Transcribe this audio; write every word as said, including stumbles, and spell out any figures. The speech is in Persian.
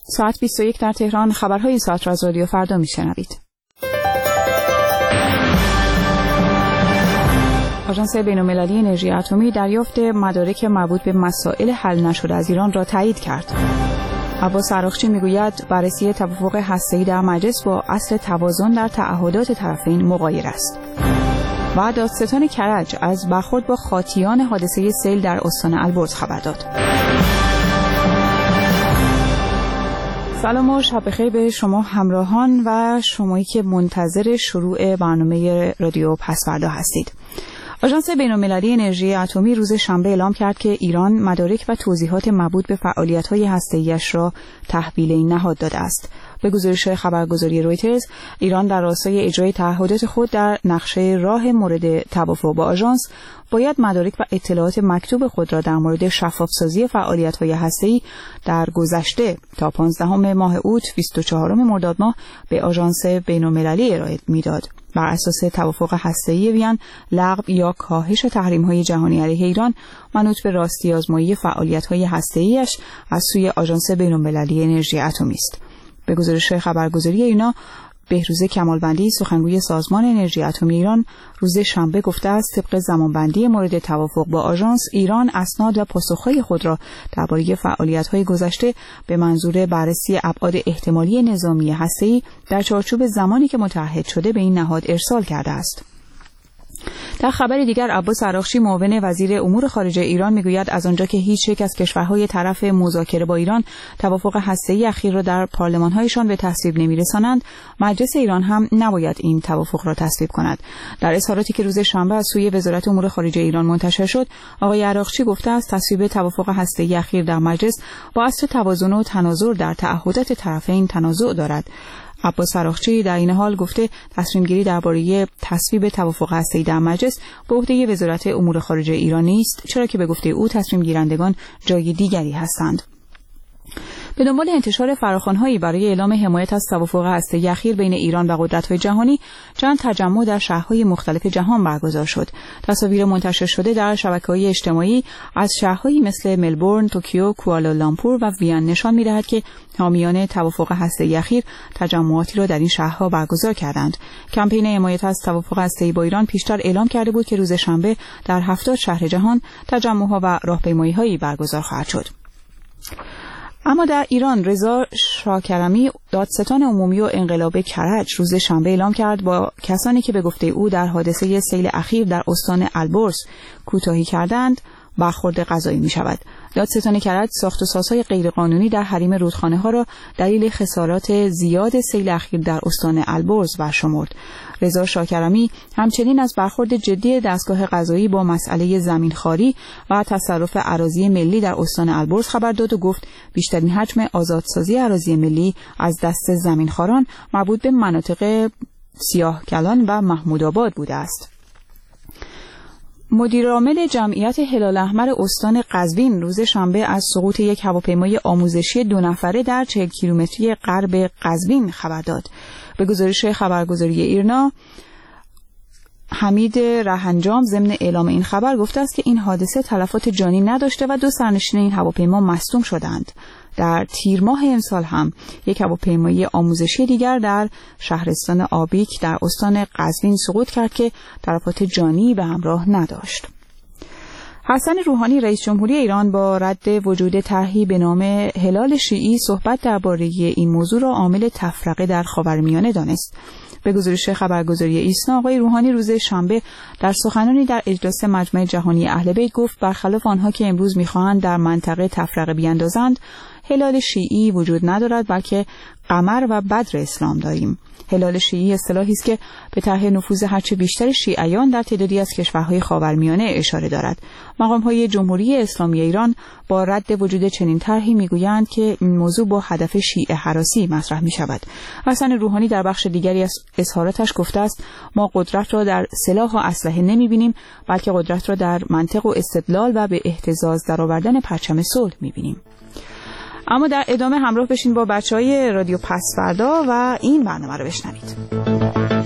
ساعت بیست و یک در تهران. خبرهای این ساعت را از رادیو فردا میشنوید. آژانس بین‌المللی انرژی اتمی دریافت مدارک مربوط به مسائل حل نشده از ایران را تایید کرد. عباس عراقچی میگوید بررسی توافق هسته‌ای در مجلس با اصل توازن در تعهدات طرفین مغایر است. و دادستان کرج از برخورد با خاطیان حادثه سیل در استان البرز خبر داد. سلام و شب بخیر به شما همراهان و شمایی که منتظر شروع برنامه رادیو پس‌فردا هستید. آژانس بین‌المللی انرژی اتمی روز شنبه اعلام کرد که ایران مدارک و توضیحات مربوط به فعالیت‌های هسته‌ای‌اش را تحویل این نهاد داده است. به گزارش خبرگزاری رویترز، ایران در راستای اجرای تعهدات خود در نقشه راه مورد توافق با آژانس باید مدارک و اطلاعات مکتوب خود را در مورد شفاف‌سازی فعالیت‌های هسته‌ای در گذشته تا پانزدهم ماه اوت بیست و چهارم مرداد ماه به آژانس بین‌المللی ارائه می‌داد. بر اساس توافق هسته‌ای وین، لغو یا کاهش تحریم‌های جهانی علیه ایران منوط به راستی آزمایی فعالیت‌های هسته‌ای‌اش از سوی آژانس بین‌المللی انرژی اتمی است. به گزارش خبرگزاری اینا، بهروز کمالوندی سخنگوی سازمان انرژی اتمی ایران روز شنبه گفته است طبق زمانبندی مورد توافق با آژانس، ایران اسناد و پاسخ‌های خود را درباره فعالیت‌های گذشته به منظور بررسی ابعاد احتمالی نظامی هسته‌ای در چارچوب زمانی که متعهد شده به این نهاد ارسال کرده است. در خبر دیگر، عباس عراقچی معاون وزیر امور خارجه ایران میگوید از آنجا که هیچ یک از کشورهای طرف مذاکره با ایران توافق هسته‌ای اخیر را در پارلمان‌هایشان به تصویب نمی‌رسانند، مجلس ایران هم نباید این توافق را تصویب کند. در اظهاراتی که روز شنبه از سوی وزارت امور خارجه ایران منتشر شد، آقای عراقچی گفته است تصویب توافق هسته‌ای اخیر در مجلس با اصل توازن و تناظر در تعهدات طرفین تنازع دارد. عباس عراقچی در این حال گفته تصمیم گیری درباره تصویب توافق هسته‌ای در مجلس به عهده وزارت امور خارجه ایران نیست، چرا که به گفته او تصمیم گیرندگان جای دیگری هستند. به دنبال انتشار فراخوان‌هایی برای اعلام حمایت از توافق هسته‌ای اخیر بین ایران و قدرت‌های جهانی، چند تجمع در شهرهای مختلف جهان برگزار شد. تصاویر منتشر شده در شبکه‌های اجتماعی از شهرهایی مثل ملبورن، توکیو، کوالالامپور و وین نشان می‌دهد که حامیان توافق هسته‌ای اخیر تجمعاتی را در این شهرها برگزار کردند. کمپین حمایت از توافق هسته‌ای با ایران پیشتر اعلام کرده بود که روز شنبه در هفتاد شهر جهان تجمع‌ها و راهپیمایی‌هایی برگزار خواهد شد. اما در ایران، رضا شاکرمی دادستان عمومی و انقلاب کرج روز شنبه اعلام کرد با کسانی که به گفته او در حادثه سیل اخیر در استان البرز کوتاهی کردند برخورد قضایی می شود. دادستان کرج ساخت و سازهای غیرقانونی در حریم رودخانه ها را دلیل خسارات زیاد سیل اخیر در استان البرز برشمرد. رضا شاکرمی همچنین از برخورد جدی دستگاه قضایی با مسئله زمینخواری و تصرف اراضی ملی در استان البرز خبر داد و گفت بیشترین حجم آزادسازی اراضی ملی از دست زمینخواران مربوط به مناطق سیاه کلان و محمودآباد بوده است. مدیرعامل جمعیت هلال احمر استان قزوین روز شنبه از سقوط یک هواپیمای آموزشی دو نفره در چهل کیلومتری غرب قزوین خبر داد. به گزارش خبرگزاری ایرنا، حمید رهنجام ضمن اعلام این خبر گفته است که این حادثه تلفات جانی نداشته و دو سرنشین این هواپیما مصدوم شدند. در تیر ماه امسال هم یک هواپیمای آموزشی دیگر در شهرستان آبیک در استان قزوین سقوط کرد که تلفات جانی به همراه نداشت. حسن روحانی رئیس جمهوری ایران با رد وجود طرحی به نام هلال شیعی صحبت درباره این موضوع را عامل تفرقه در خاورمیانه دانست. به گزارش خبرگزاری ایسنا، آقای روحانی روز شنبه در سخنانی در اجلاس مجمع جهانی اهل بیت گفت برخلاف آنها که امروز می‌خواهند در منطقه تفرقه بیاندازند، هلال شیعی وجود ندارد، بلکه قمر و بدر اسلام داریم. هلال شیعی اصطلاحی است که به طرح نفوذ هرچه بیشتر شیعیان در تعدادی از کشورهای خاورمیانه اشاره دارد. مقام‌های جمهوری اسلامی ایران با رد وجود چنین طرحی میگویند که این موضوع با هدف شیعه هراسی مطرح می‌شود. حسن روحانی در بخش دیگری از اظهاراتش گفته است ما قدرت را در سلاح و اسلحه نمی‌بینیم، بلکه قدرت را در منطق و استدلال و به اهتزاز درآوردن پرچم صلح می‌بینیم. اما در ادامه همراه بشین با بچهای رادیو پس‌فردا و این برنامه رو بشنوید.